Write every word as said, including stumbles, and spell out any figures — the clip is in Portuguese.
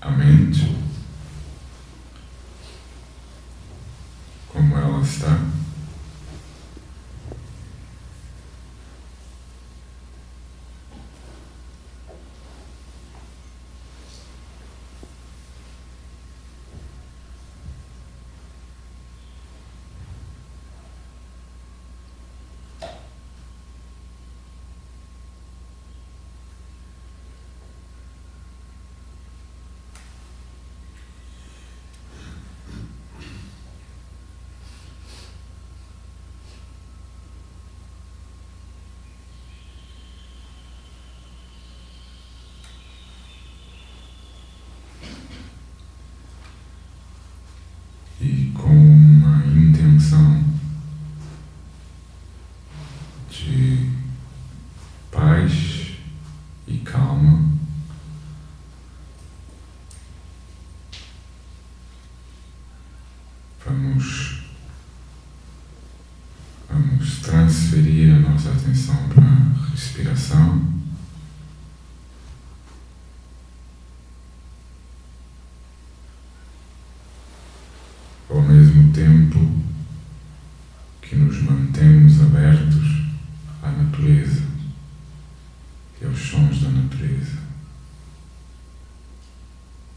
a mente, como ela está. E com uma intenção de paz e calma, vamos, vamos transferir a nossa atenção para a respiração. Ao mesmo tempo,